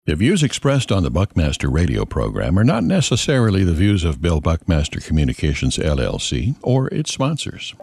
The views expressed on the Buckmaster radio program are not necessarily the views of Bill Buckmaster Communications, LLC, or its sponsors.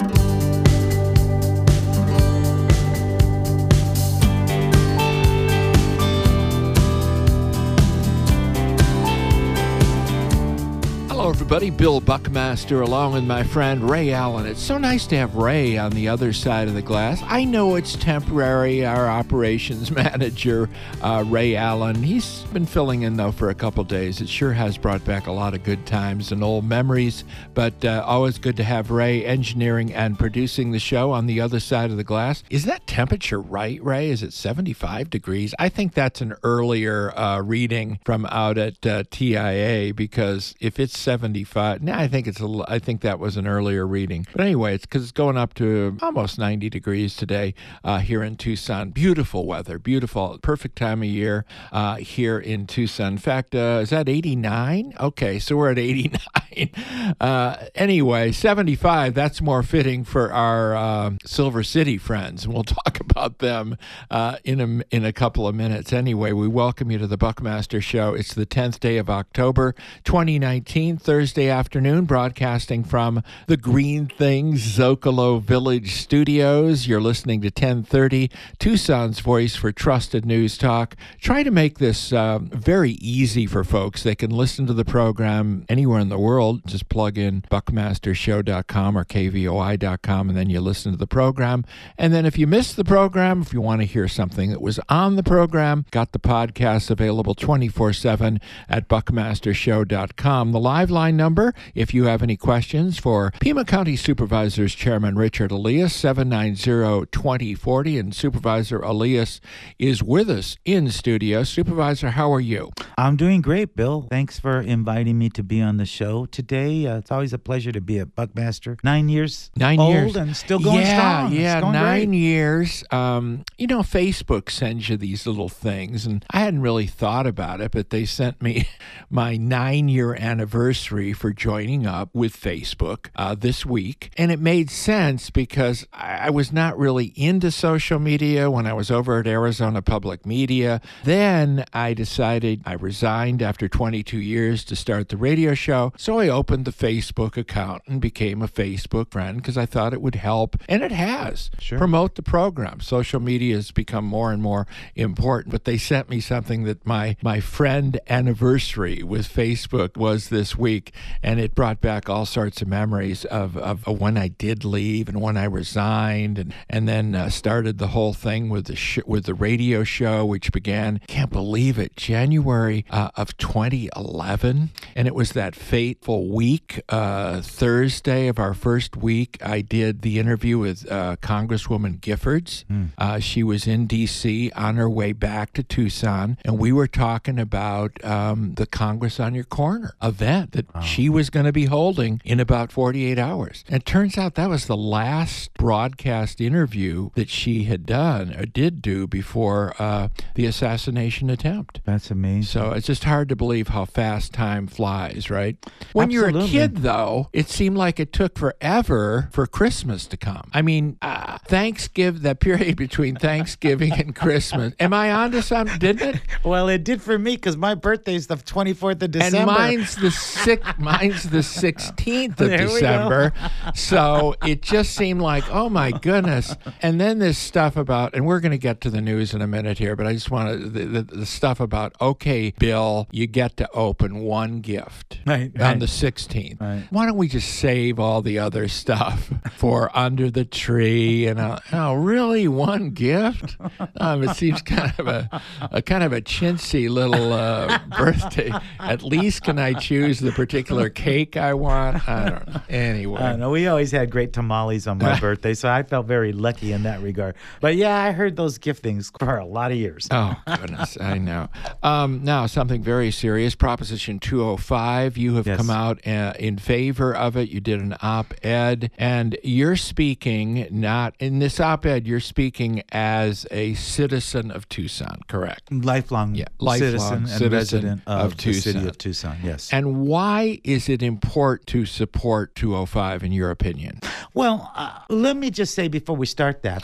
Hello, everybody. Bill Buckmaster along with my friend Ray Allen. It's so nice to have Ray on the other side of the glass. I know it's temporary. Our operations manager, Ray Allen, he's been filling in, though, for a couple days. It sure has brought back a lot of good times and old memories, but always good to have Ray engineering and producing the show on the other side of the glass. Is that temperature right, Ray? Is it 75 degrees? I think that's an earlier reading from out at TIA, because if it's 75. I think that was an earlier reading. But anyway, it's because it's going up to almost 90 degrees today here in Tucson. Beautiful weather, beautiful, perfect time of year here in Tucson. In fact, is that 89? Okay, so we're at 89. Anyway, 75, that's more fitting for our Silver City friends. And we'll talk about them in a couple of minutes. Anyway, we welcome you to the Buckmaster Show. It's the 10th day of October, 2019. Thursday afternoon, broadcasting from the Green Things Zocalo Village Studios. You're listening to 1030, Tucson's voice for trusted news talk. Try to make this very easy for folks. They can listen to the program anywhere in the world. Just plug in buckmastershow.com or kvoi.com, and then you listen to the program. And then if you missed the program, if you want to hear something that was on the program, got the podcast available 24/7 at buckmastershow.com. The live line number, if you have any questions for Pima County Supervisors Chairman Richard Elias, 790-2040, and Supervisor Elias is with us in studio. Supervisor, how are you? I'm doing great, Bill. Thanks for inviting me to be on the show today. It's always a pleasure to be at Buckmaster. 9 years old and still going strong. Yeah, going 9 great. years. Facebook sends you these little things, and I hadn't really thought about it, but they sent me my 9-year anniversary for joining up with Facebook this week. And it made sense because I was not really into social media when I was over at Arizona Public Media. Then I decided I resigned after 22 years to start the radio show. So I opened the Facebook account and became a Facebook friend because I thought it would help, and it has, promote the program. Social media has become more and more important, but they sent me something that my friend anniversary with Facebook was this week, and it brought back all sorts of memories of when I did leave and when I resigned, and then started the whole thing with the radio show, which began, can't believe it, January of 2011, and it was that fateful week, Thursday of our first week. I did the interview with Congresswoman Giffords. She was in D.C. on her way back to Tucson, and we were talking about the Congress on Your Corner event that she was going to be holding in about 48 hours. And it turns out that was the last broadcast interview that she had done or did do before the assassination attempt. That's amazing. So it's just hard to believe how fast time flies, right? When Absolutely. you're a kid, though, it seemed like it took forever for Christmas to come. I mean, Thanksgiving, that period between Thanksgiving and Christmas. Am I onto something? Didn't it? Well, it did for me because my birthday's the 24th of December. And mine's the 16th of December. So it just seemed like, oh my goodness. And then this stuff about, and we're going to get to the news in a minute here, but I just want to, the stuff about, okay, Bill, you get to open one gift on the 16th. Right. Why don't we just save all the other stuff for under the tree? And really, one gift? It seems kind of a chintzy little birthday. At least can I choose the particular cake I want? I don't know. Anyway. I know. We always had great tamales on my birthday, so I felt very lucky in that regard. But yeah, I heard those gift things for a lot of years. Oh, goodness. I know. Now, something very serious. Proposition 205. You have come out in favor of it. You did an op-ed, and you're speaking not in this op-ed. You're speaking as a citizen of Tucson, correct? Lifelong citizen and resident of the city of Tucson. Yes. And why is it important to support 205 in your opinion? Well, let me just say before we start that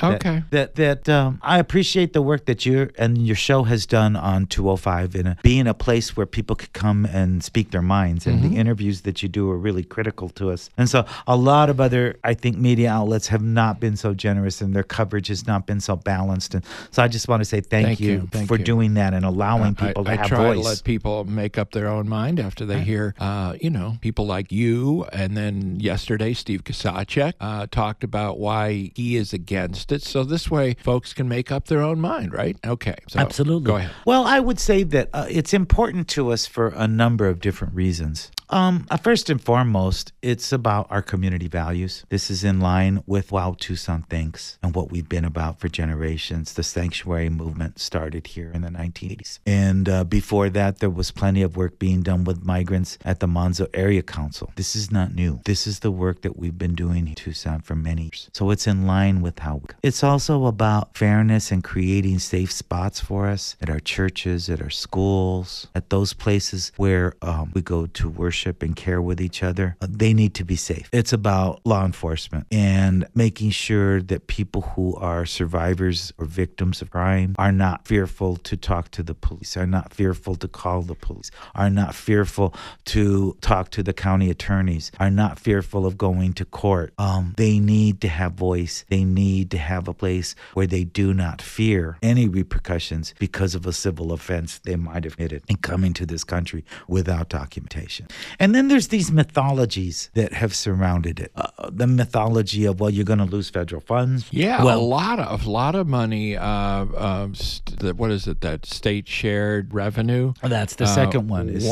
I appreciate the work that you and your show has done on 205 in being a place where people could come and speak their minds. And the interviews that you do are really critical to us. And so a lot of other, I think, media outlets have not been so generous and their coverage has not been so balanced. And so I just want to say thank you for doing that and allowing people to have voice. I try to let people make up their own mind after they hear, people like you. And then yesterday, Steve Kasacek talked about why he is against it. So this way, folks can make up their own mind, right? Okay. So absolutely. Go ahead. Well, I would say that it's important to us for a number of different reasons. First and foremost, it's about our community values. This is in line with how Tucson thinks and what we've been about for generations. The sanctuary movement started here in the 1980s. And before that, there was plenty of work being done with migrants at the Monzo Area Council. This is not new. This is the work that we've been doing in Tucson for many years. So it's in line with how it's also about fairness and creating safe spots for us at our churches, at our schools, at those places where we go to worship and care with each other. They need to be safe. It's about law enforcement and making sure that people who are survivors or victims of crime are not fearful to talk to the police, are not fearful to call the police, are not fearful to talk to the county attorneys, are not fearful of going to court. They need to have voice. They need to have a place where they do not fear any repercussions because of a civil offense they might have committed in coming to this country without documentation. And then there's these mythologies that have surrounded it. The mythology of, you're going to lose federal funds. Yeah, a lot of money. What is it? That state shared revenue. That's the second one. Is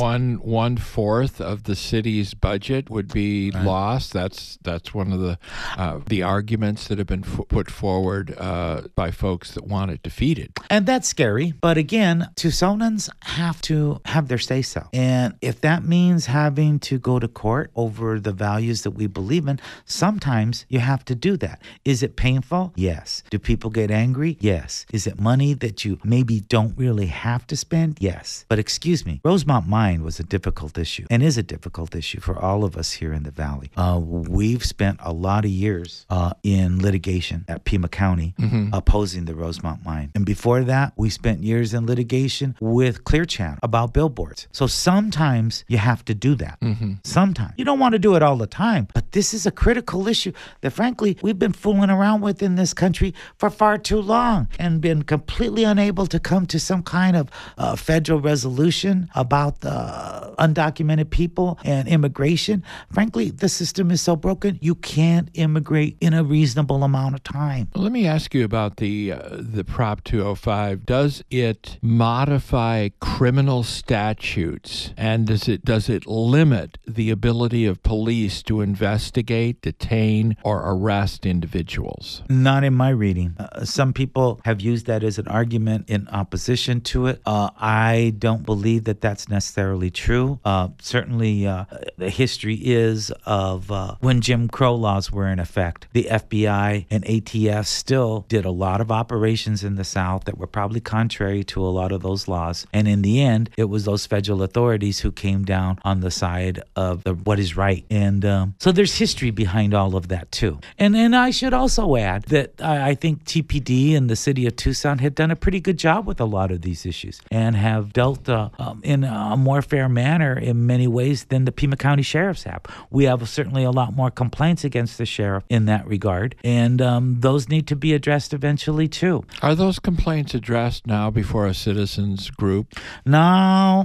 1/4 of the city's budget would be lost. That's one of the arguments that have been put forward by folks that want it defeated. And that's scary. But again, Tucsonans have to have their say so. And if that means having to go to court over the values that we believe in, sometimes you have to do that. Is it painful? Yes. Do people get angry? Yes. Is it money that you maybe don't really have to spend? Yes. But excuse me, Rosemont Mine was a difficult issue and is a difficult issue for all of us here in the Valley. We've spent a lot of years in litigation at Pima County opposing the Rosemont Mine. And before that, we spent years in litigation with Clear Channel about billboards. So sometimes you have to do that. Sometimes. You don't want to do it all the time, but this is a critical issue that frankly we've been fooling around with in this country for far too long and been completely unable to come to some kind of federal resolution about the undocumented people and immigration. Frankly, the system is so broken, you can't immigrate in a reasonable amount of time. Well, let me ask you about the Prop 205. Does it modify criminal statutes, and does it limit the ability of police to investigate, detain, or arrest individuals? Not in my reading. Some people have used that as an argument in opposition to it. I don't believe that that's necessarily true. Certainly, the history is of when Jim Crow laws were in effect, the FBI and ATF still did a lot of operations in the South that were probably contrary to a lot of those laws. And in the end, it was those federal authorities who came down on the side of what is right. And so there's history behind all of that too. And I should also add that I think TPD and the city of Tucson have done a pretty good job with a lot of these issues and have dealt in a more fair manner in many ways than the Pima County sheriffs have. We have certainly a lot more complaints against the sheriff in that regard, and those need to be addressed eventually too. Are those complaints addressed now before a citizens group? No.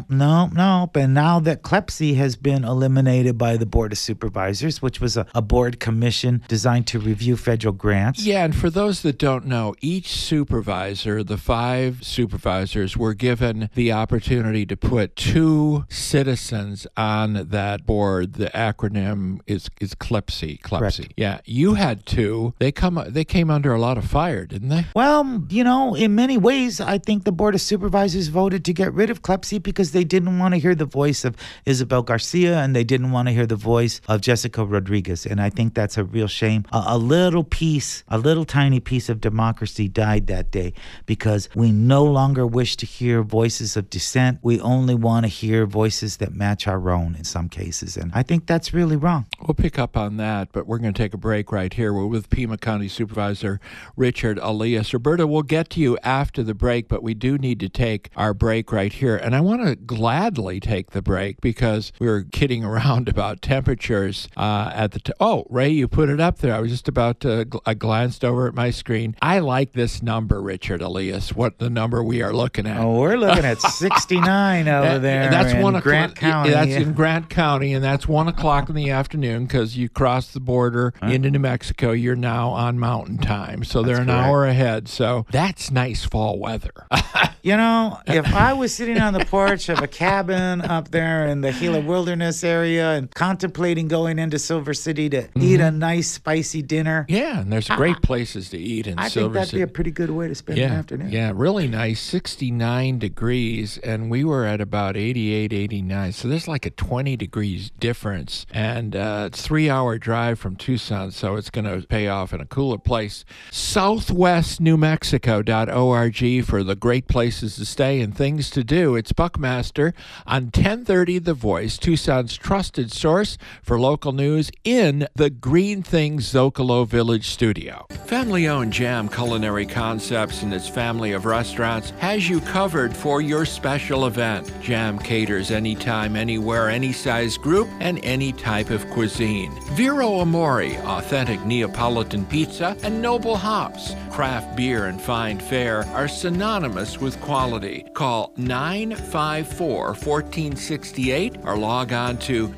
And now that CLEPSI has been eliminated by the Board of Supervisors, which was a board commission designed to review federal grants. Yeah, and for those that don't know, each supervisor, the 5 supervisors, were given the opportunity to put 2 citizens on that board. The acronym is CLEPSI. Correct. Yeah, you had two. They came under a lot of fire, didn't they? Well, in many ways, I think the Board of Supervisors voted to get rid of CLEPSI because they didn't want to hear the voice of Isabel Garcia and they didn't want to hear the voice of Jessica Rodriguez. And I think that's a real shame. A little tiny piece of democracy died that day because we no longer wish to hear voices of dissent. We only want to hear voices that match our own in some cases. And I think that's really wrong. We'll pick up on that, but we're going to take a break right here. We're with Pima County Supervisor Richard Elias. Roberta, we'll get to you after the break, but we do need to take our break right here. And I want to gladly take the break because we were kidding around about temperatures at the Ray, you put it up there. I was just about to, I glanced over at my screen. I like this number, Richard Elias, what the number we are looking at. Oh, we're looking at 69 over there that's in Grant County. That's in Grant County, and that's 1 o'clock in the afternoon because you cross the border into New Mexico. You're now on Mountain Time, so they're an hour ahead. So that's nice fall weather. If I was sitting on the porch of a cabin up there in the Gila Wilderness area and contemplating going into Silver City to eat a nice spicy dinner. Yeah, and there's great places to eat in Silver City. I think that'd be a pretty good way to spend an afternoon. Yeah, really nice, 69 degrees, and we were at about 88, 89. So there's like a 20 degrees difference, and it's a 3-hour drive from Tucson, so it's going to pay off in a cooler place. SouthwestNewMexico.org for the great places to stay and things to do. It's Buckmaster on 1030 The Voice, Tucson's trusted source for local news in the Green Things Zocalo Village studio. Family-owned Jam Culinary Concepts and its family of restaurants has you covered for your special event. Jam caters anytime, anywhere, any size group, and any type of cuisine. Vero Amore, authentic Neapolitan pizza, and Noble Hops, craft beer and fine fare are synonymous with quality. Call 954-1468 or log on to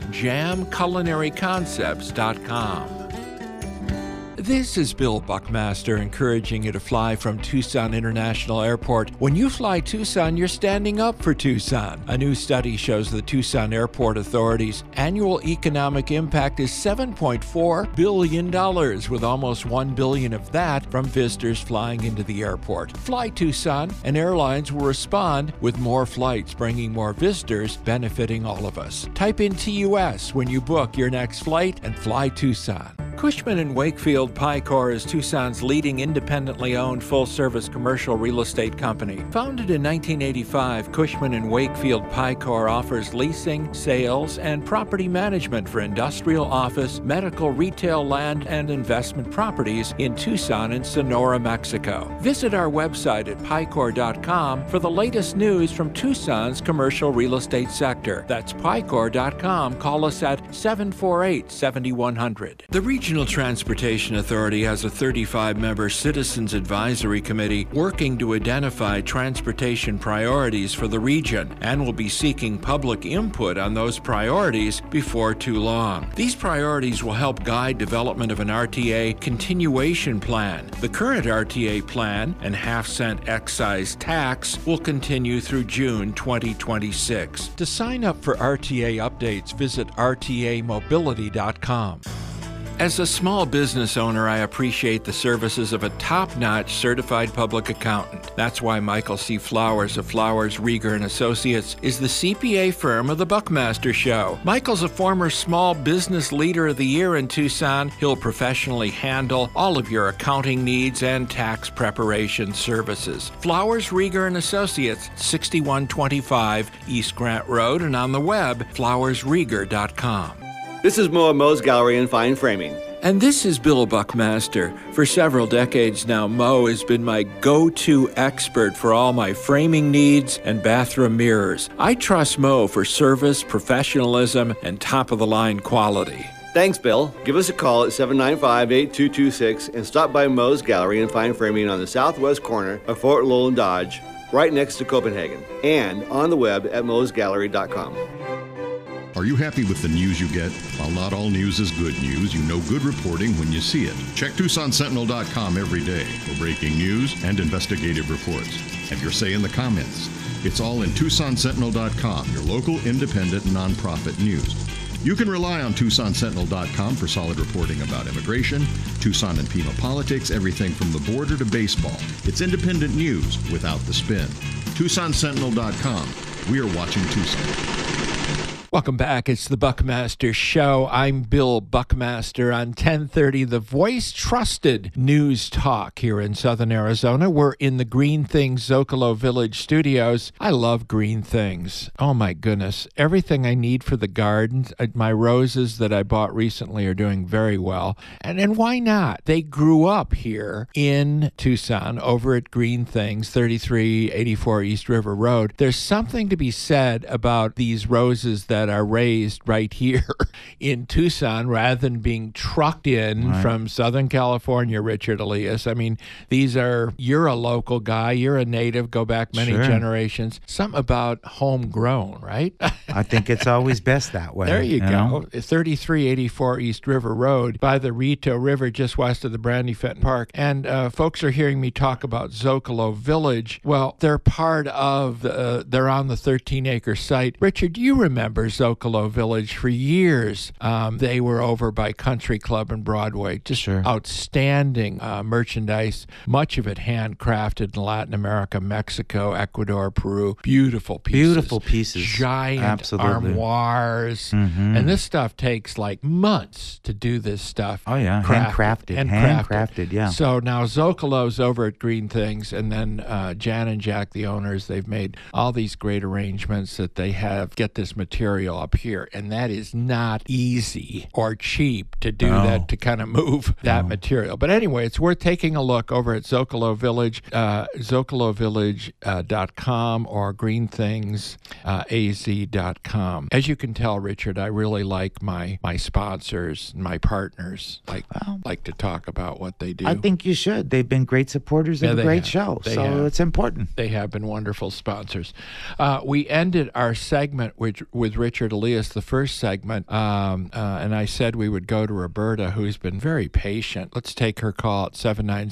jamculinaryconcepts.com. This is Bill Buckmaster encouraging you to fly from Tucson International Airport. When you fly Tucson, you're standing up for Tucson. A new study shows the Tucson Airport Authority's annual economic impact is $7.4 billion, with almost $1 billion of that from visitors flying into the airport. Fly Tucson, and airlines will respond with more flights, bringing more visitors, benefiting all of us. Type in TUS when you book your next flight and fly Tucson. Cushman & Wakefield Picor is Tucson's leading independently owned full-service commercial real estate company. Founded in 1985, Cushman & Wakefield Picor offers leasing, sales, and property management for industrial, office, medical, retail, land, and investment properties in Tucson and Sonora, Mexico. Visit our website at picor.com for the latest news from Tucson's commercial real estate sector. That's picor.com. Call us at 748-7100. The Regional Transportation Authority has a 35-member Citizens Advisory Committee working to identify transportation priorities for the region and will be seeking public input on those priorities before too long. These priorities will help guide development of an RTA continuation plan. The current RTA plan and half-cent excise tax will continue through June 2026. To sign up for RTA updates, visit rtamobility.com. As a small business owner, I appreciate the services of a top-notch certified public accountant. That's why Michael C. Flowers of Flowers, Rieger & Associates is the CPA firm of the Buckmaster Show. Michael's a former Small Business Leader of the Year in Tucson. He'll professionally handle all of your accounting needs and tax preparation services. Flowers, Rieger & Associates, 6125 East Grant Road, and on the web, flowersrieger.com. This is Mo at Mo's Gallery and Fine Framing. And this is Bill Buckmaster. For several decades now, Mo has been my go-to expert for all my framing needs and bathroom mirrors. I trust Mo for service, professionalism, and top-of-the-line quality. Thanks, Bill. Give us a call at 795-8226 and stop by Mo's Gallery and Fine Framing on the southwest corner of Fort Lowell and Dodge, right next to Copenhagen, and on the web at mosgallery.com. Are you happy with the news you get? While not all news is good news, you know good reporting when you see it. Check TucsonSentinel.com every day for breaking news and investigative reports. Have your say in the comments. It's all in TucsonSentinel.com, your local independent nonprofit news. You can rely on TucsonSentinel.com for solid reporting about immigration, Tucson and Pima politics, everything from the border to baseball. It's independent news without the spin. TucsonSentinel.com. We are watching Tucson. Welcome back. It's the Buckmaster Show. I'm Bill Buckmaster on 1030, the voice trusted news talk here in Southern Arizona. We're in the Green Things Zocalo Village studios. I love Green Things. Oh my goodness. Everything I need for the garden. My roses that I bought recently are doing very well. And why not? They grew up here in Tucson over at Green Things, 3384 East River Road. There's something to be said about these roses that are raised right here in Tucson rather than being trucked in from Southern California, Richard Elias. I mean, you're a local guy, you're a native, go back many generations. Something about homegrown, right? I think it's always best that way. There you go. 3384 East River Road by the Rito River, just west of the Brandy Fenton Park. And folks are hearing me talk about Zocalo Village. Well, they're part of, they're on the 13-acre site. Richard, do you remember Zocalo Village? For years, they were over by Country Club and Broadway. Just outstanding merchandise, much of it handcrafted in Latin America, Mexico, Ecuador, Peru. Beautiful pieces. Giant armoires. Mm-hmm. And this stuff takes like months to do this stuff. Oh, yeah. Handcrafted, yeah. So now Zocalo's over at Green Things, and then Jan and Jack, the owners, they've made all these great arrangements that they get this material up here, and that is not easy or cheap to do that, to kind of move that material. But anyway, it's worth taking a look over at Zocalo Village, zocalovillage.com or greenthingsaz.com. As you can tell, Richard, I really like my sponsors, my partners, like to talk about what they do. I think you should. They've been great supporters of a great show, so it's important. They have been wonderful sponsors. We ended our segment with Richard Elias, the first segment, and I said we would go to Roberta, who's been very patient. Let's take her call at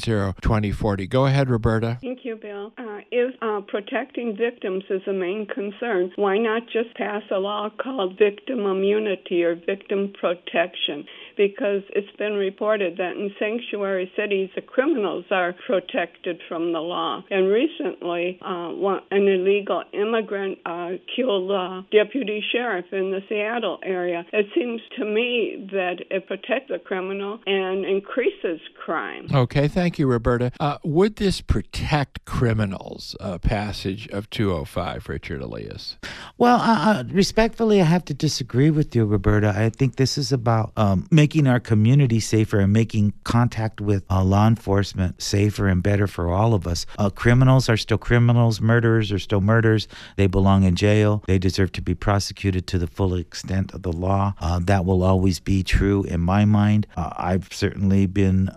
790-2040. Go ahead, Roberta. Thank you, Bill. If protecting victims is a main concern, why not just pass a law called victim immunity or victim protection? Because it's been reported that in sanctuary cities, the criminals are protected from the law. And recently, an illegal immigrant killed a deputy sheriff in the Seattle area. It seems to me that it protects the criminal and increases crime. Okay, thank you, Roberta. Would this protect criminals, passage of 205, Richard Elias? Well, respectfully, I have to disagree with you, Roberta. I think this is about making our community safer and making contact with law enforcement safer and better for all of us. Criminals are still criminals. Murderers are still murderers. They belong in jail. They deserve to be prosecuted to the full extent of the law. That will always be true in my mind. I've certainly been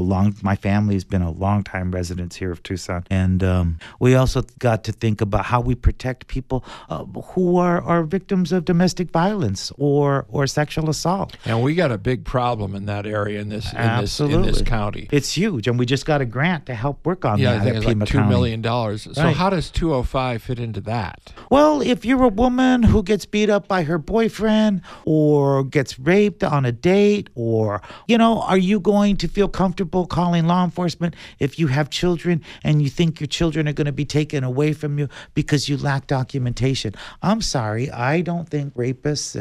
my family has been a long-time residents here of Tucson. And we also got to think about how we protect people who are victims of domestic violence or sexual assault. And we got a big problem in that area in this county. It's huge, and we just got a grant to help work on that. I think it's like $2 million. So how does 205 fit into that? Well, if you're a woman who gets beat up by her boyfriend or gets raped on a date, or, are you going to feel comfortable calling law enforcement if you have children and you think your children are going to be taken away from you because you lack documentation? I'm sorry, I don't think rapists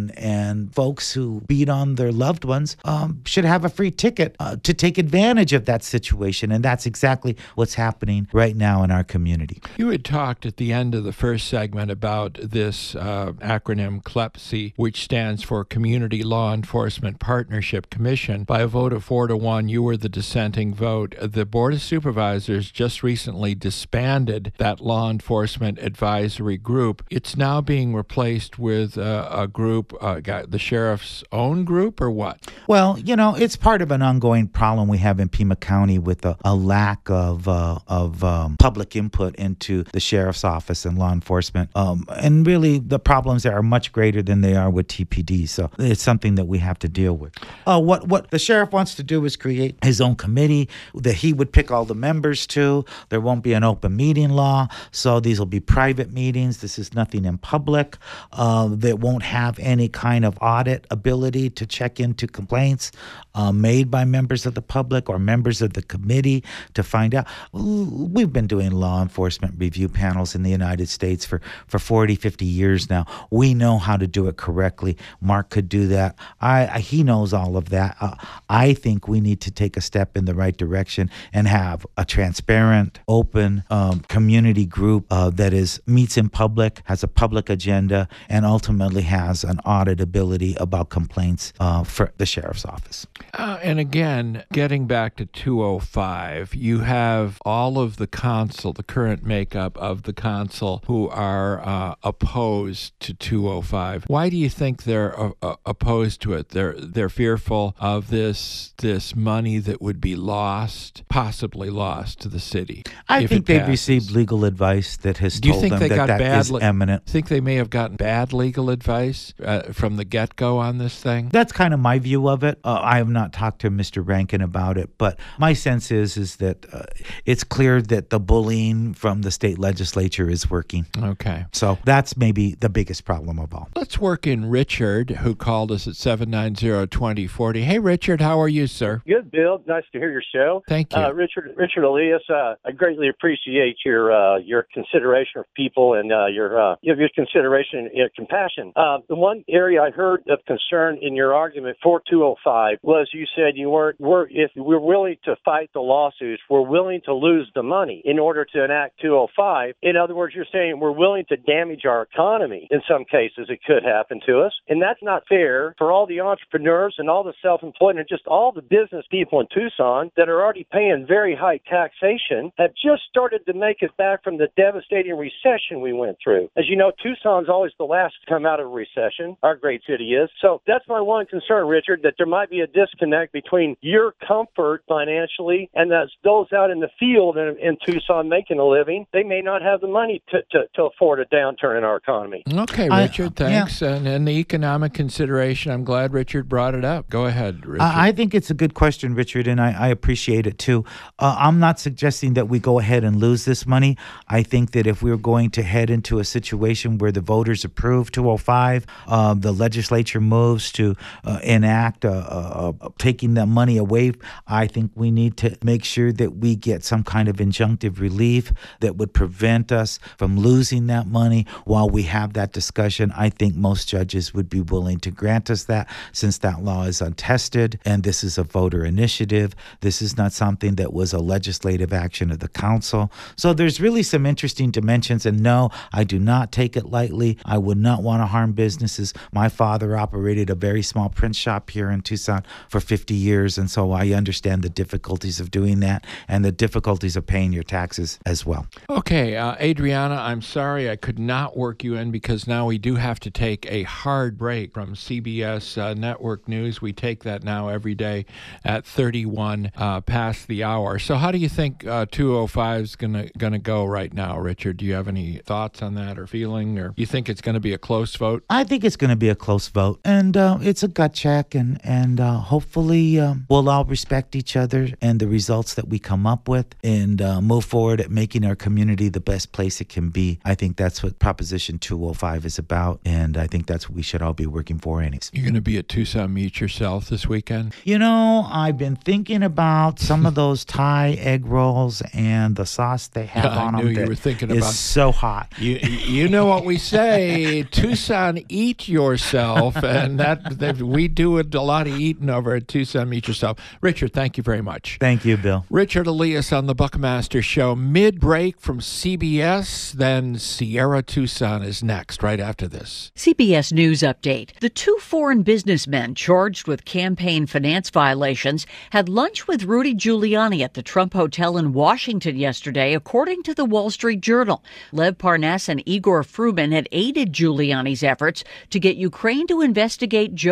and folks who beat on their loved ones should have a free ticket to take advantage of that situation, and that's exactly what's happening right now in our community. You had talked at the end of the first segment about this acronym CLEPC, which stands for Community Law Enforcement Partnership Commission. By a vote of 4-1, you were the dissenting vote. The Board of Supervisors just recently disbanded that law enforcement advisory group. It's now being replaced with a group, the sheriff's own group, or what? Well, it's part of an ongoing problem we have in Pima County with a lack of public input into the sheriff's office and law enforcement. And really, the problems there are much greater than they are with TPD. So it's something that we have to deal with. What the sheriff wants to do is create his own committee that he would pick all the members to. There won't be an open meeting law, so these will be private meetings. This is nothing in public. That won't have any kind of audit ability to check into complaints made by members of the public or members of the committee to find out. We've been doing law enforcement review panels in the United States for 40, 50 years now. We know how to do it correctly. Mark could do that. He knows all of that. I think we need to take a step in the right direction and have a transparent, open community group that meets in public, has a public agenda, and ultimately has an audit ability about complaints for the sheriff's office. And again, getting back to 205, you have all of the council, the current makeup of the council, who are opposed to 205. Why do you think they're opposed to it? They're fearful of this money that would be possibly lost to the city. I think they've received legal advice that has told them that is eminent. Think they may have gotten bad legal advice from the get-go on this thing? That's kind of my view of it. I have not talked to Mr. Rankin about it, but my sense is that it's clear that the bullying from the state legislature is working. Okay. So that's maybe the biggest problem of all. Let's work in Richard, who called us at 790-2040. Hey, Richard, how are you, sir? Good, Bill. Nice to hear your show. Thank you. Richard Elias, I greatly appreciate your consideration of people and your consideration and your compassion. The one area I heard of concern in your argument for 205 was you said if we're willing to fight the lawsuits, we're willing to lose the money in order to enact 205. In other words, you're saying we're willing to damage our economy. In some cases, it could happen to us. And that's not fair for all the entrepreneurs and all the self-employed and just all the business people in Tucson that are already paying very high taxation have just started to make it back from the devastating recession we went through. As you know, Tucson's always the last to come out of a recession. Our great city is. So that's my one concern, Richard, that there might be a disconnect between your comfort financially and those out in the field in Tucson making a living. They may not have the money to afford a downturn in our economy. Okay, Richard, thanks. Yeah. And the economic consideration, I'm glad Richard brought it up. Go ahead, Richard. I think it's a good question, Richard, and I appreciate it too. I'm not suggesting that we go ahead and lose this money. I think that if we're going to head into a situation where the voters approve 205, the legislature moves to enact taking that money away, I think we need to make sure that we get some kind of injunctive relief that would prevent us from losing that money while we have that discussion. I think most judges would be willing to grant us that, since that law is untested and this is a voter initiative. This is not something that was a legislative action of the council. So there's really some interesting dimensions, and no, I do not take it lightly. I would not want to harm businesses. My father operated a very small print shop here in Tucson for 50 years, and so I understand the difficulties of doing that and the difficulties of paying your taxes as well. Okay, Adriana, I'm sorry I could not work you in because now we do have to take a hard break from CBS Network News. We take that now every day at 31 past the hour. So how do you think 205 is gonna go right now, Richard? Do you have any thoughts on that or feeling, or you think it's going to be a close vote? I think it's going to be a close vote, and it's a gut check, and hopefully we'll all respect each other and the results that we come up with, and move forward at making our community the best place it can be. I think that's what Proposition 205 is about, and I think that's what we should all be working for anyways. You're going to be at Tucson Meet Yourself this weekend? I've been thinking about some of those Thai egg rolls and the sauce they have on them. I knew you were thinking about. It's so hot. You know what we say, Tucson, eat yourself, and that we do a lot of eating over at Tucson Meet Yourself. Richard, thank you very much. Thank you, Bill. Richard Elias on the Buckmaster Show. Mid-break from CBS, then Sierra Tucson is next, right after this. CBS News Update. The two foreign businessmen charged with campaign finance violations had lunch with Rudy Giuliani at the Trump Hotel in Washington yesterday, according to the Wall Street Journal. Lev Parnas and Igor Fruman had aided Giuliani's efforts to get Ukraine to investigate Joe Biden.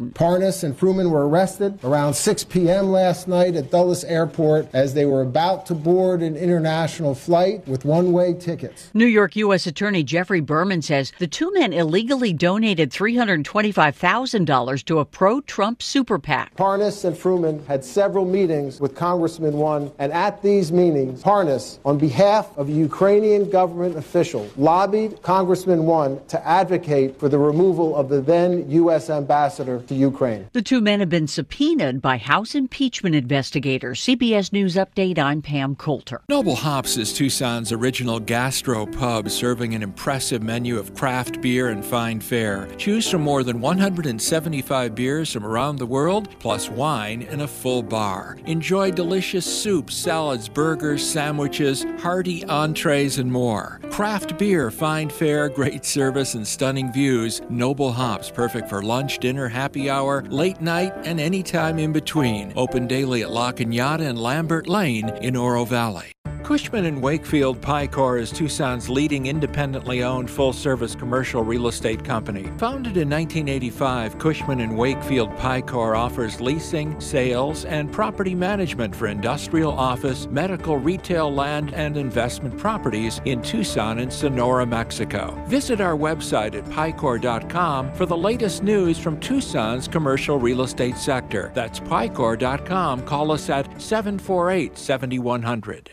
student. Parnas and Fruman were arrested around 6 p.m. last night at Dulles Airport as they were about to board an international flight with one-way tickets. New York U.S. Attorney Jeffrey Berman says the two men illegally donated $325,000 to a pro-Trump super PAC. Parnas and Fruman had several meetings with Congressman One, and at these meetings, Parnas, on behalf of a Ukrainian government official, lobbied Congressman One to advocate for the removal of the then U.S. ambassador to Ukraine. The two men have been subpoenaed by House impeachment investigators. CBS News Update, I'm Pam Coulter. Noble Hops is Tucson's original gastro pub, serving an impressive menu of craft beer and fine fare. Choose from more than 175 beers from around the world, plus wine in a full bar. Enjoy delicious soups, salads, burgers, sandwiches, hearty entrees, and more. Craft beer, fine fare, great service, and stunning views. Noble Hops, perfect for lunch, dinner, happy hour, late night, and any time in between. Open daily at La Cañada and Lambert Lane in Oro Valley. Cushman & Wakefield Picor is Tucson's leading independently owned full-service commercial real estate company. Founded in 1985, Cushman & Wakefield Picor offers leasing, sales, and property management for industrial, office, medical, retail, land, and investment properties in Tucson and Sonora, Mexico. Visit our website at picor.com for the latest news from Tucson's commercial real estate sector. That's picor.com. Call us at 748-7100.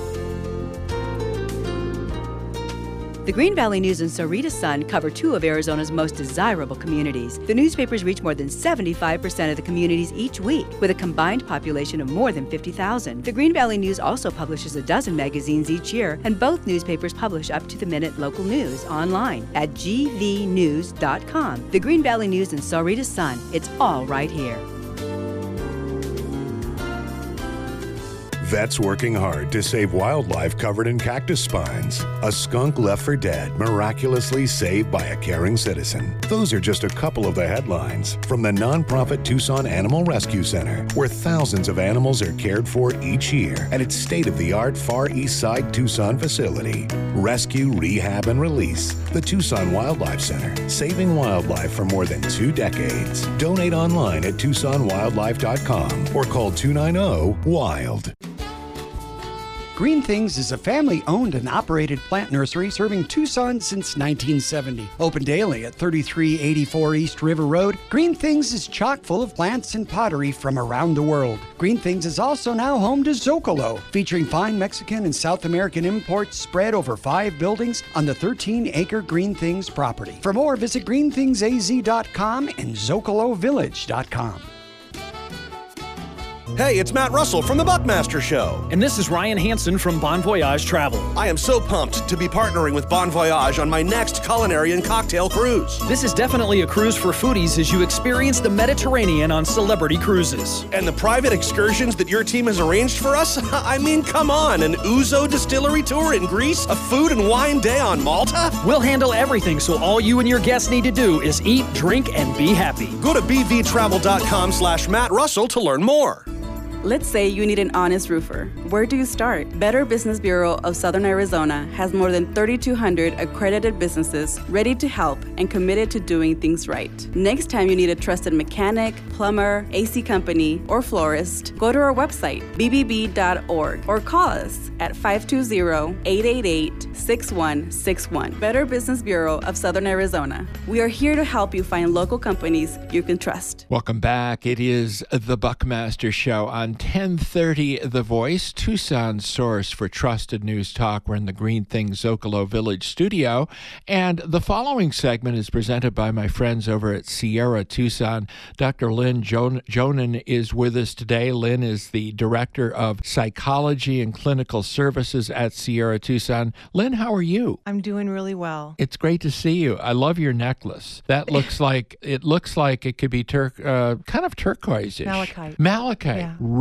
The Green Valley News and Sahuarita Sun cover two of Arizona's most desirable communities. The newspapers reach more than 75% of the communities each week, with a combined population of more than 50,000. The Green Valley News also publishes a dozen magazines each year, and both newspapers publish up-to-the-minute local news online at gvnews.com. The Green Valley News and Sahuarita Sun, it's all right here. Vets working hard to save wildlife covered in cactus spines. A skunk left for dead, miraculously saved by a caring citizen. Those are just a couple of the headlines from the nonprofit Tucson Animal Rescue Center, where thousands of animals are cared for each year at its state-of-the-art Far East Side Tucson facility. Rescue, rehab, and release. The Tucson Wildlife Center, saving wildlife for more than 2 decades. Donate online at TucsonWildlife.com or call 290-WILD. Green Things is a family-owned and operated plant nursery serving Tucson since 1970. Open daily at 3384 East River Road, Green Things is chock full of plants and pottery from around the world. Green Things is also now home to Zocalo, featuring fine Mexican and South American imports spread over 5 buildings on the 13-acre Green Things property. For more, visit greenthingsaz.com and zocalovillage.com. Hey, it's Matt Russell from The Buckmaster Show. And this is Ryan Hansen from Bon Voyage Travel. I am so pumped to be partnering with Bon Voyage on my next culinary and cocktail cruise. This is definitely a cruise for foodies as you experience the Mediterranean on celebrity cruises. And the private excursions that your team has arranged for us? I mean, come on, an Ouzo distillery tour in Greece? A food and wine day on Malta? We'll handle everything, so all you and your guests need to do is eat, drink, and be happy. Go to bvtravel.com/Matt Russell to learn more. Let's say you need an honest roofer. Where do you start? Better Business Bureau of Southern Arizona has more than 3,200 accredited businesses ready to help and committed to doing things right. Next time you need a trusted mechanic, plumber, AC company, or florist, go to our website, bbb.org, or call us at 520-888-6161. Better Business Bureau of Southern Arizona. We are here to help you find local companies you can trust. Welcome back. It is the Buckmaster Show on 1030 The Voice, Tucson's source for trusted news talk. We're in the Green Things Zocalo Village studio, and the following segment is presented by my friends over at Sierra Tucson. Dr. Lynn Jonan is with us today. Lynn is the Director of Psychology and Clinical Services at Sierra Tucson. Lynn, how are you? I'm doing really well. It's great to see you. I love your necklace. That looks like it could be kind of turquoise-ish. Malachite. Malachite. Yeah.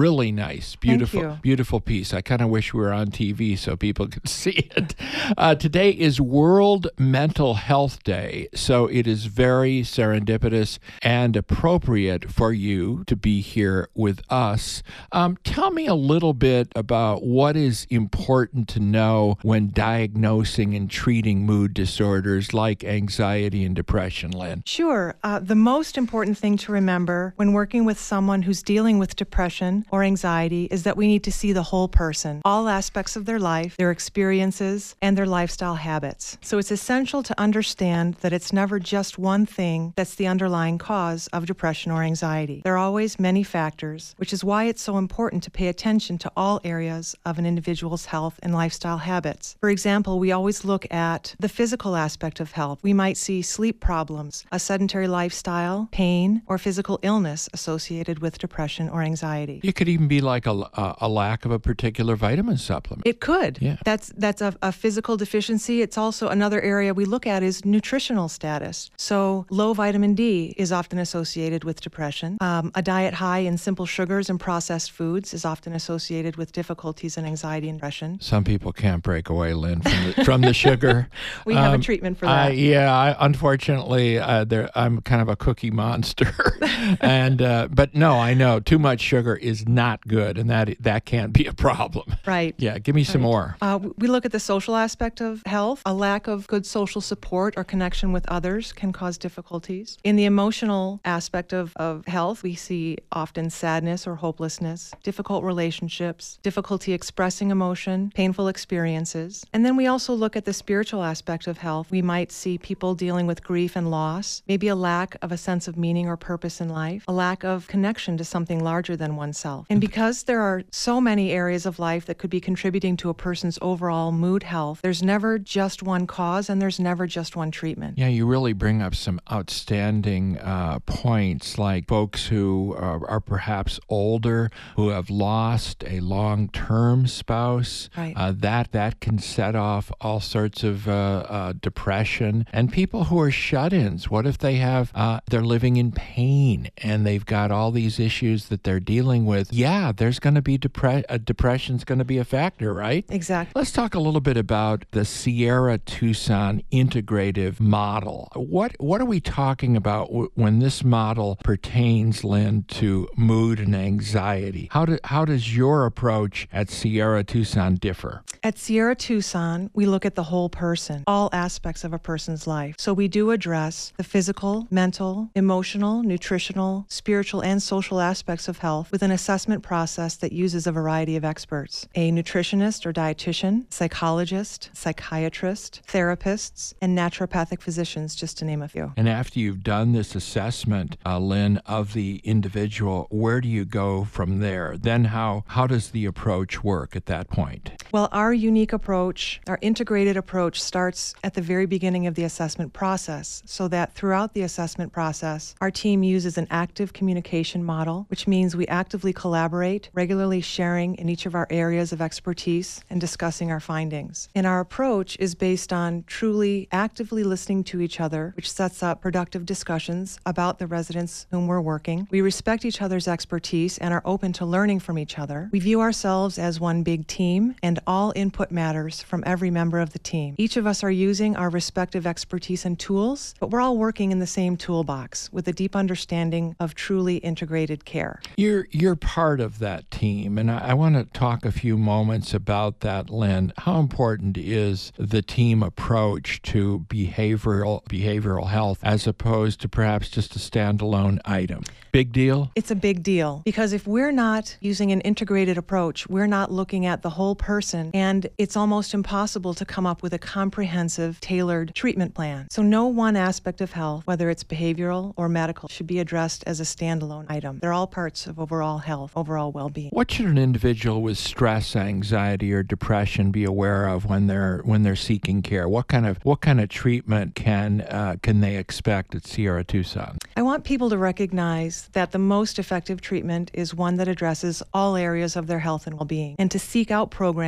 Really nice, beautiful, you. beautiful piece. I kind of wish we were on TV so people could see it. Today is World Mental Health Day, so it is very serendipitous and appropriate for you to be here with us. Tell me a little bit about what is important to know when diagnosing and treating mood disorders like anxiety and depression, Lynn. Sure. The most important thing to remember when working with someone who's dealing with depression or anxiety is that we need to see the whole person, all aspects of their life, their experiences, and their lifestyle habits. So it's essential to understand that it's never just one thing that's the underlying cause of depression or anxiety. There are always many factors, which is why it's so important to pay attention to all areas of an individual's health and lifestyle habits. For example, we always look at the physical aspect of health. We might see sleep problems, a sedentary lifestyle, pain, or physical illness associated with depression or anxiety. It could even be like a lack of a particular vitamin supplement. It could. Yeah. That's a physical deficiency. It's also another area we look at is nutritional status. So low vitamin D is often associated with depression. A diet high in simple sugars and processed foods is often associated with difficulties in anxiety and depression. Some people can't break away, Lynn, from the sugar. We have a treatment for that. Unfortunately, I'm kind of a cookie monster. But no, I know too much sugar is not good, and that can't be a problem. Right. Yeah, give me some more. We look at the social aspect of health. A lack of good social support or connection with others can cause difficulties. In the emotional aspect of health, we see often sadness or hopelessness, difficult relationships, difficulty expressing emotion, painful experiences. And then we also look at the spiritual aspect of health. We might see people dealing with grief and loss, maybe a lack of a sense of meaning or purpose in life, a lack of connection to something larger than oneself. And because there are so many areas of life that could be contributing to a person's overall mood health, there's never just one cause and there's never just one treatment. Yeah, you really bring up some outstanding points, like folks who are perhaps older, who have lost a long-term spouse. Right. That can set off all sorts of depression. And people who are shut-ins, what if they have they're living in pain and they've got all these issues that they're dealing with? Yeah, there's going to be depression's going to be a factor, right? Exactly. Let's talk a little bit about the Sierra Tucson integrative model. What are we talking about when this model pertains, Lynn, to mood and anxiety? How does your approach at Sierra Tucson differ? At Sierra Tucson, we look at the whole person, all aspects of a person's life. So we do address the physical, mental, emotional, nutritional, spiritual, and social aspects of health with an assessment process that uses a variety of experts: a nutritionist or dietitian, psychologist, psychiatrist, therapists, and naturopathic physicians, just to name a few. And after you've done this assessment, Lynn, of the individual, where do you go from there? Then how does the approach work at that point? Well, our unique approach, our integrated approach, starts at the very beginning of the assessment process, so that throughout the assessment process, our team uses an active communication model, which means we actively collaborate, regularly sharing in each of our areas of expertise and discussing our findings. And our approach is based on truly actively listening to each other, which sets up productive discussions about the residents whom we're working. We respect each other's expertise and are open to learning from each other. We view ourselves as one big team, and all input matters from every member of the team. Each of us are using our respective expertise and tools, but we're all working in the same toolbox with a deep understanding of truly integrated care. You're part of that team, and I want to talk a few moments about that, Lynn. How important is the team approach to behavioral health as opposed to perhaps just a standalone item? Big deal? It's a big deal, because if we're not using an integrated approach, we're not looking at the whole person, and it's almost impossible to come up with a comprehensive, tailored treatment plan. So no one aspect of health, whether it's behavioral or medical, should be addressed as a standalone item. They're all parts of overall health, overall well-being. What should an individual with stress, anxiety, or depression be aware of when they're seeking care? What kind of treatment can they expect at Sierra Tucson? I want people to recognize that the most effective treatment is one that addresses all areas of their health and well-being, and to seek out programs that offer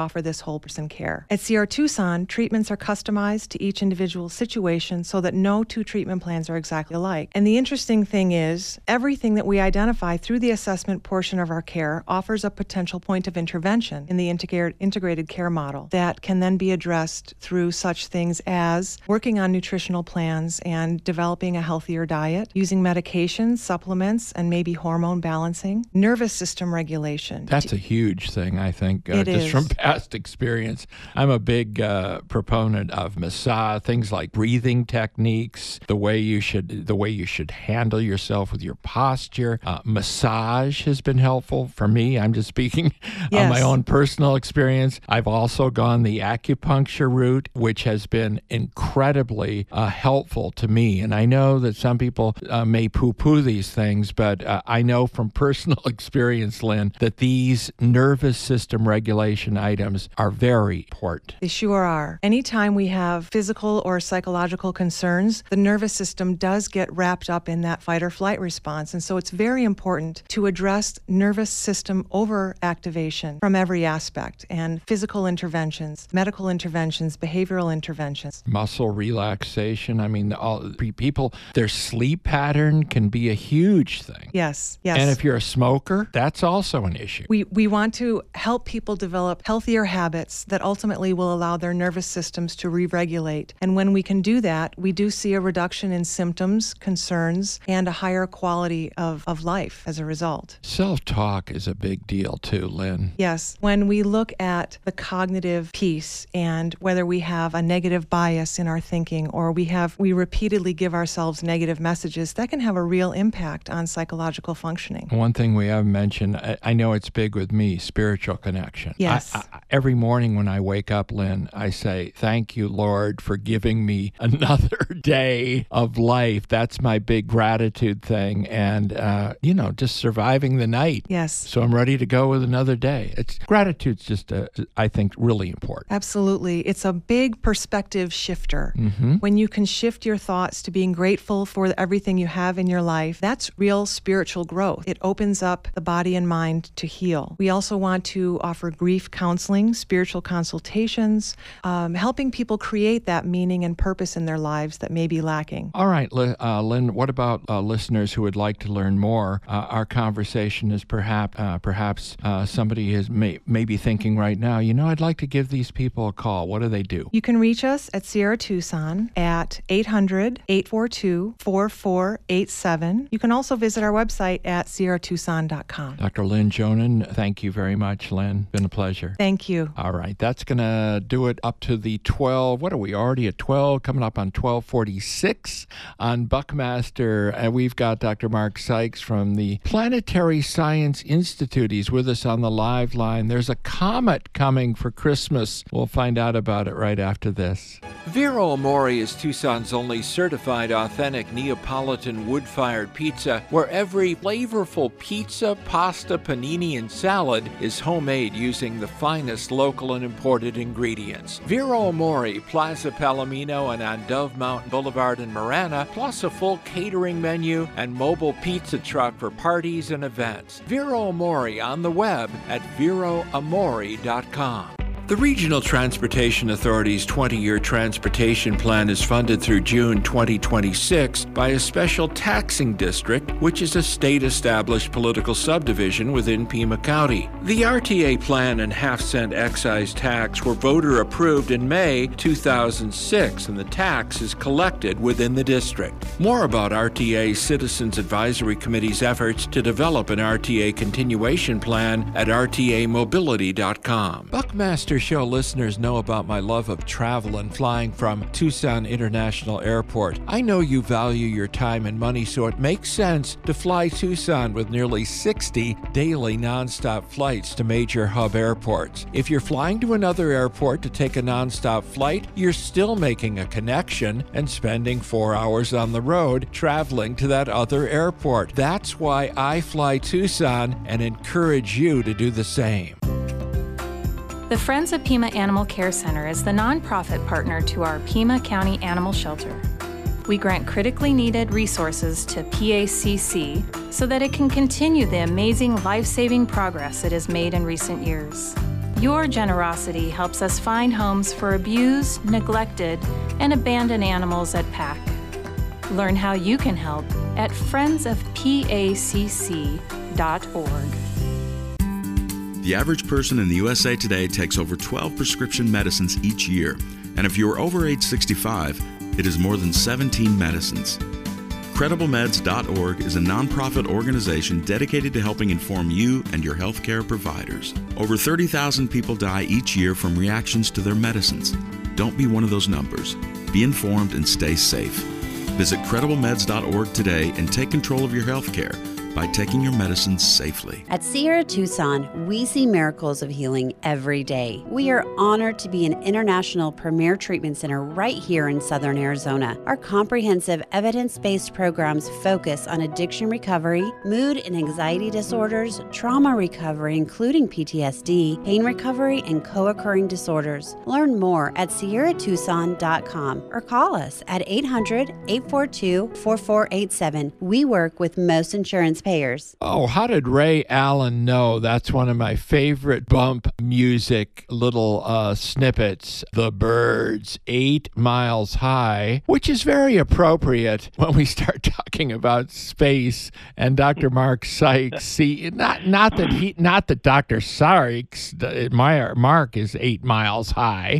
offer this whole person care. At Sierra Tucson, treatments are customized to each individual situation so that no two treatment plans are exactly alike. And the interesting thing is, everything that we identify through the assessment portion of our care offers a potential point of intervention in the integrated care model that can then be addressed through such things as working on nutritional plans and developing a healthier diet, using medications, supplements, and maybe hormone balancing, nervous system regulation. That's a huge thing, I think, just is. from past experience. I'm a big proponent of massage, things like breathing techniques, the way you should handle yourself with your posture. Massage has been helpful for me. I'm just speaking on my own personal experience. I've also gone the acupuncture route, which has been incredibly helpful to me. And I know that some people may poo-poo these things, but I know from personal experience, Lynn, that these nervous system regulation items are very important. They sure are. Anytime we have physical or psychological concerns, the nervous system does get wrapped up in that fight or flight response. And so it's very important to address nervous system overactivation from every aspect, and physical interventions, medical interventions, behavioral interventions. Muscle relaxation. I mean, people, their sleep pattern can be a huge thing. Yes. And if you're a smoker, that's also an issue. We want to help people develop healthier habits that ultimately will allow their nervous systems to re-regulate. And when we can do that, we do see a reduction in symptoms, concerns, and a higher quality of life as a result. Self-talk is a big deal too, Lynn. Yes. When we look at the cognitive piece and whether we have a negative bias in our thinking or we repeatedly give ourselves negative messages, that can have a real impact on psychological functioning. One thing we haven't mentioned, I know it's big with me, spiritual connection. Yes. Every morning when I wake up, Lynn, I say, thank you, Lord, for giving me another day of life. That's my big gratitude thing. And, just surviving the night. Yes. So I'm ready to go with another day. Gratitude's just, I think, really important. Absolutely. It's a big perspective shifter. Mm-hmm. When you can shift your thoughts to being grateful for everything you have in your life, that's real spiritual growth. It opens up the body and mind to heal. We also want to offer grief counseling, spiritual consultations, helping people create that meaning and purpose in their lives that may be lacking. All right, Lynn, what about listeners who would like to learn more? Our conversation is perhaps somebody is maybe thinking right now, I'd like to give these people a call. What do they do? You can reach us at Sierra Tucson at 800-842-4487. You can also visit our website at sierratucson.com. Dr. Lynn Jonan, thank you very much, Lynn. Been a pleasure. Thank you. All right, that's going to do it up to the 12. What are we already at 12? Coming up on 1246 on Buckmaster. And we've got Dr. Mark Sykes from the Planetary Science Institute. He's with us on the live line. There's a comet coming for Christmas. We'll find out about it right after this. Vero Amore is Tucson's only certified authentic Neapolitan wood-fired pizza, where every flavorful pizza, pasta, panini, and salad is homemade using the finest local and imported ingredients. Vero Amore, Plaza Palomino, and on Dove Mountain Boulevard in Marana, plus a full catering menu and mobile pizza truck for parties and events. Vero Amore on the web at veroamore.com. The Regional Transportation Authority's 20-year transportation plan is funded through June 2026 by a special taxing district, which is a state-established political subdivision within Pima County. The RTA plan and half-cent excise tax were voter-approved in May 2006, and the tax is collected within the district. More about RTA's Citizens Advisory Committee's efforts to develop an RTA continuation plan at rtamobility.com. Buckmaster Show listeners know about my love of travel and flying from Tucson International Airport. I know you value your time and money, so it makes sense to fly Tucson with nearly 60 daily nonstop flights to major hub airports. If you're flying to another airport to take a nonstop flight, you're still making a connection and spending 4 hours on the road traveling to that other airport. That's why I fly Tucson and encourage you to do the same. The Friends of Pima Animal Care Center is the nonprofit partner to our Pima County Animal Shelter. We grant critically needed resources to PACC so that it can continue the amazing life-saving progress it has made in recent years. Your generosity helps us find homes for abused, neglected, and abandoned animals at PAC. Learn how you can help at friendsofpacc.org. The average person in the USA today takes over 12 prescription medicines each year, and if you are over age 65, it is more than 17 medicines. CredibleMeds.org is a nonprofit organization dedicated to helping inform you and your healthcare providers. Over 30,000 people die each year from reactions to their medicines. Don't be one of those numbers. Be informed and stay safe. Visit CredibleMeds.org today and take control of your healthcare by taking your medicines safely. At Sierra Tucson, we see miracles of healing every day. We are honored to be an international premier treatment center right here in Southern Arizona. Our comprehensive evidence-based programs focus on addiction recovery, mood and anxiety disorders, trauma recovery, including PTSD, pain recovery, and co-occurring disorders. Learn more at SierraTucson.com or call us at 800-842-4487. We work with most insurance payers. Oh, how did Ray Allen know? That's one of my favorite bump music little snippets. The Birds, 8 Miles High, which is very appropriate when we start talking about space. And Dr. Mark Sykes, see, not that Dr. Sykes, Mark is 8 miles high.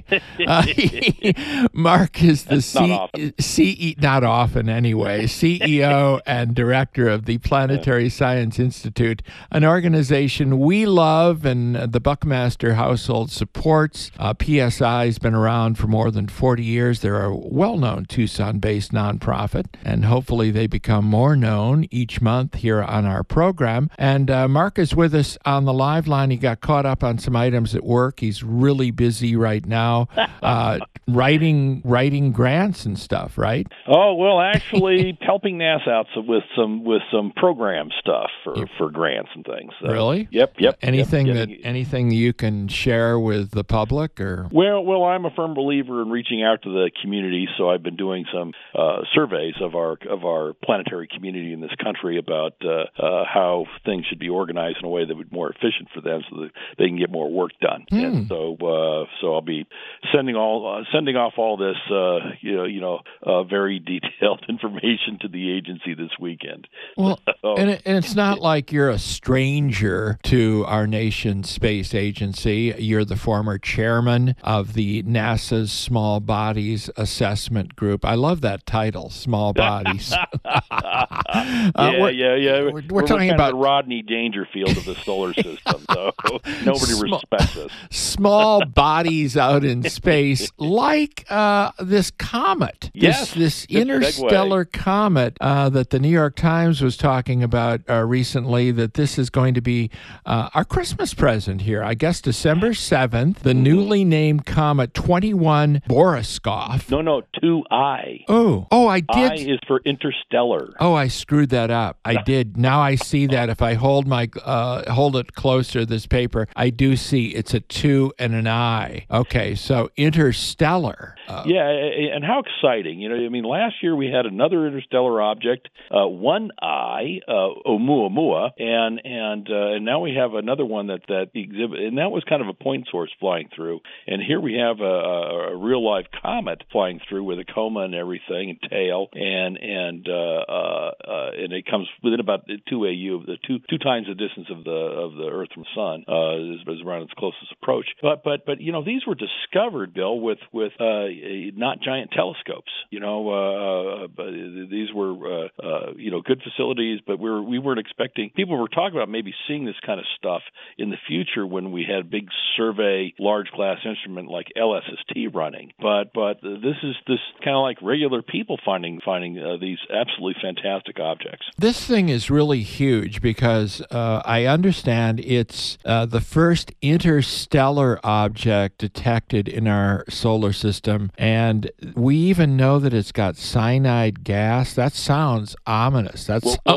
Mark is the not often anyway, CEO and director of the Planetary Science Institute, an organization we love and the Buckmaster household supports. PSI has been around for more than 40 years. They're a well-known Tucson-based nonprofit, and hopefully they become more known each month here on our program. And Mark is with us on the live line. He got caught up on some items at work. He's really busy right now, writing grants and stuff, right? Oh, well, actually helping NASA out with some program stuff for grants and things. So, really? Yep. Anything you can share with the public, or? Well, I'm a firm believer in reaching out to the community, so I've been doing some surveys of our planetary community in this country about how things should be organized in a way that would be more efficient for them, so that they can get more work done. And so I'll be sending off all this very detailed information to the agency this weekend. Well, and it's not like you're a stranger to our nation's space agency. You're the former chairman of the NASA's Small Bodies Assessment Group. I love that title, Small Bodies. We're talking about the Rodney Dangerfield of the solar system, so nobody respects us. Small bodies out in space, like this comet. Yes, this interstellar comet that the New York Times was talking about recently, that this is going to be our Christmas present here. I guess December 7th, the newly named comet 21 Borisov. No, 2I. Oh, I did. I is for interstellar. Oh, I screwed that up. I did. Now I see that if I hold it closer, this paper, I do see it's a 2 and an I. Okay, so interstellar. And how exciting. Last year we had another interstellar object, 1I, Oumuamua, and now we have another one that exhibit, and that was kind of a point source flying through. And here we have a real life comet flying through with a coma and everything and tail, and it comes within about 2 AU, the two times the distance of the Earth from the Sun is around its closest approach. But these were discovered, Bill, with not giant telescopes. These were good facilities, but we weren't expecting. People were talking about maybe seeing this kind of stuff in the future when we had big survey, large class instrument like LSST running. But this is kind of like regular people finding these absolutely fantastic objects. This thing is really huge because I understand it's the first interstellar object detected in our solar system, and we even know that it's got cyanide gas. That sounds ominous. That sounds horrible.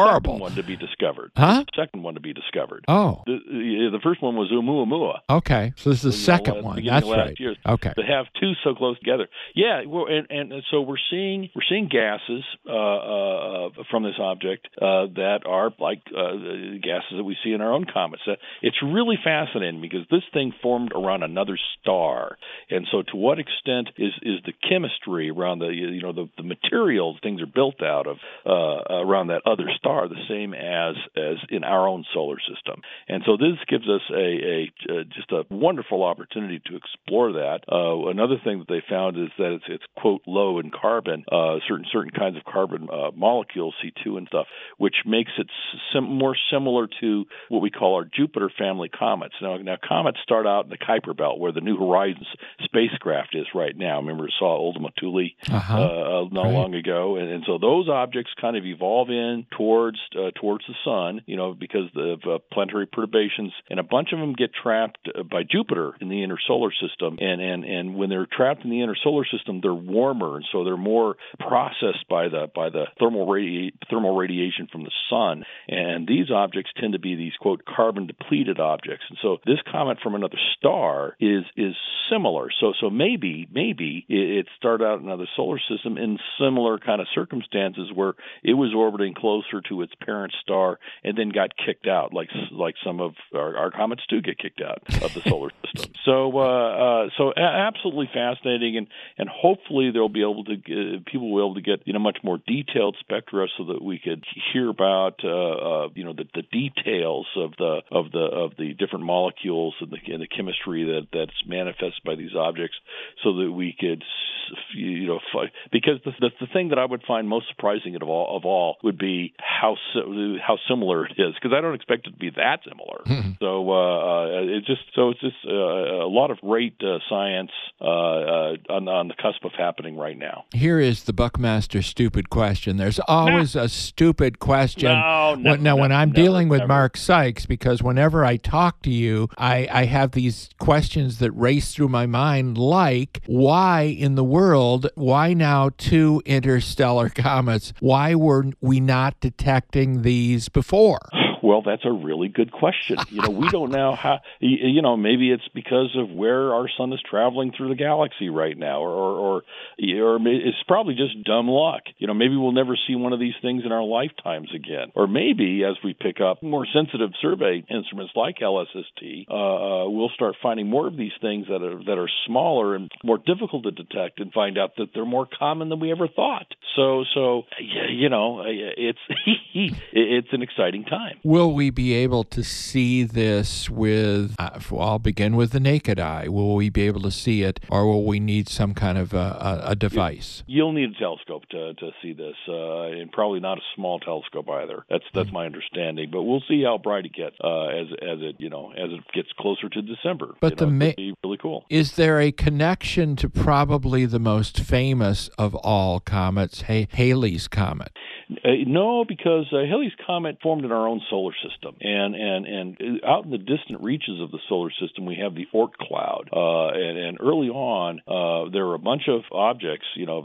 horrible. Second one to be discovered. Huh? The second one to be discovered. Oh. The first one was Oumuamua. Okay, so this is the second one. That's right. Year. Okay. To have two so close together. Yeah, well, and so we're seeing gases from this object that are like gases that we see in our own comets. It's really fascinating because this thing formed around another star, and so to what extent is the chemistry around the materials things are built out of around that other star the same as in our own solar system? And so this gives us just a wonderful opportunity to explore that. Another thing that they found is that it's quote low in carbon, certain kinds of carbon molecules, C2 and stuff, which makes it more similar to what we call our Jupiter family comets. Now comets start out in the Kuiper Belt, where the New Horizons spacecraft is right now. Remember, it saw Ultima Thule not long ago, and so those objects kind of evolve in towards the sun, because of planetary perturbations, and a bunch of them get trapped by Jupiter in the inner solar system, and when they're trapped in the inner solar system, they're warmer, and so they're more processed by the thermal radiation from the sun, and these objects tend to be these quote carbon depleted objects, and so this comet from another star is similar. So maybe it started out in another solar system in similar kind of circumstances where it was orbiting closer to its parent star and then got kicked out, like some of our comets do get kicked out of the solar system. So absolutely fascinating, and hopefully people will be able to get much more detailed spectra so that we could hear about the details of the different molecules and the chemistry that's manifested by these objects, so that we could because the thing that I would find most surprising of all would be how similar it is, because I don't expect it to be that similar. It's just a lot of great science on the cusp of happening right now. Here is the Buckmaster stupid question. There's always a stupid question. When I'm dealing with Mark Sykes, because whenever I talk to you, I have these questions that race through my mind, like why in the world, why now two interstellar comets? Why were we not detecting these before? Well, that's a really good question. We don't know how. Maybe it's because of where our sun is traveling through the galaxy right now, or it's probably just dumb luck. Maybe we'll never see one of these things in our lifetimes again, or maybe as we pick up more sensitive survey instruments like LSST, we'll start finding more of these things that are smaller and more difficult to detect, and find out that they're more common than we ever thought. So it's an exciting time. Will we be able to see this with, I'll begin with the naked eye. Will we be able to see it, or will we need some kind of a device? You'll need a telescope to see this, and probably not a small telescope either. That's my understanding. But we'll see how bright it gets as it gets closer to December. But it'll be really cool. Is there a connection to probably the most famous of all comets, Halley's Comet? No, because Halley's Comet formed in our own solar system, and out in the distant reaches of the solar system, we have the Oort cloud, and early on, there were a bunch of objects,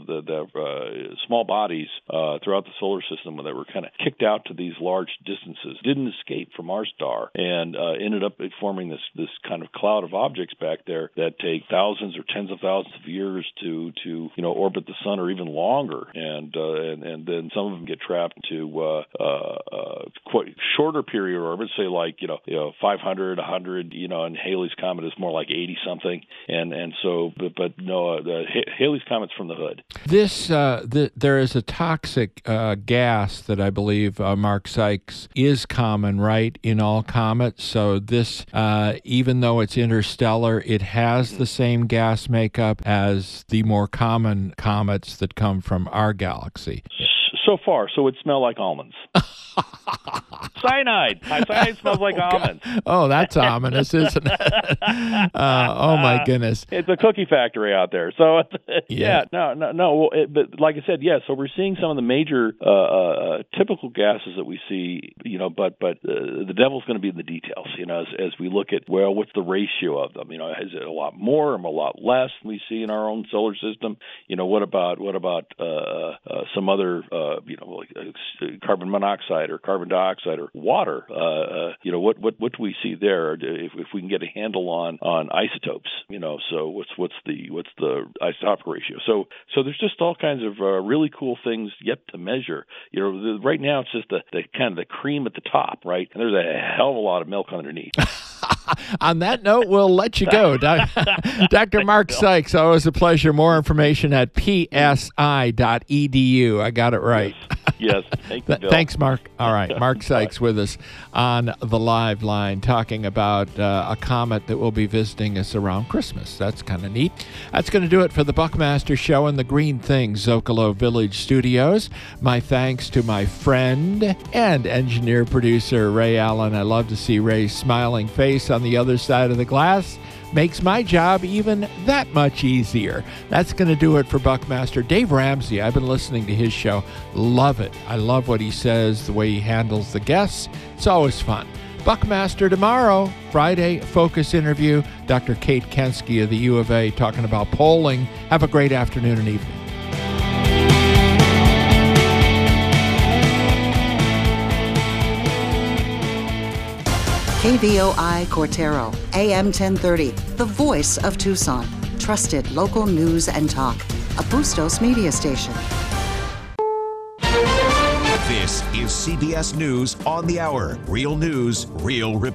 the small bodies throughout the solar system that were kind of kicked out to these large distances, didn't escape from our star, and ended up forming this kind of cloud of objects back there that take thousands or tens of thousands of years to orbit the sun, or even longer, and then some of them get trapped to quite shorter period orbits, say like 500, 100, and Halley's Comet is more like 80 something, and so but no, Halley's Comet's from the hood. There is a toxic gas that I believe Mark Sykes is common, right, in all comets. So this, even though it's interstellar, it has the same gas makeup as the more common comets that come from our galaxy. So far, so it smells like almonds. Cyanide. Cyanide smells like almonds. Oh, that's ominous, isn't it? Oh my goodness! It's a cookie factory out there. So no. But like I said, so we're seeing some of the major typical gases that we see. But the devil's going to be in the details. As we look at what's the ratio of them? Is it a lot more or a lot less than we see in our own solar system? What about some other carbon monoxide or carbon dioxide or water. What do we see there? If we can get a handle on isotopes, so what's the isotopic ratio? So there's just all kinds of really cool things yet to measure. Right now it's just the kind of the cream at the top, right? And there's a hell of a lot of milk underneath. On that note, we'll let you go. Dr. Mark Sykes, always a pleasure. More information at psi.edu. I got it right. Yes. Thank you, Bill. Thanks, Mark. All right. Mark Sykes with us on the live line talking about a comet that will be visiting us around Christmas. That's kind of neat. That's going to do it for the Buckmaster Show in the Green Things Zocalo Village Studios. My thanks to my friend and engineer producer, Ray Allen. I love to see Ray's smiling face on the other side of the glass. Makes my job even that much easier. That's going to do it for Buckmaster. Dave Ramsey, I've been listening to his show. Love it. I love what he says, the way he handles the guests. It's always fun. Buckmaster tomorrow, Friday focus interview. Dr. Kate Kensky of the U of A talking about polling. Have a great afternoon and evening. KVOI Cortero, AM 1030, the voice of Tucson. Trusted local news and talk. A Bustos media station. This is CBS News on the Hour. Real news, real report.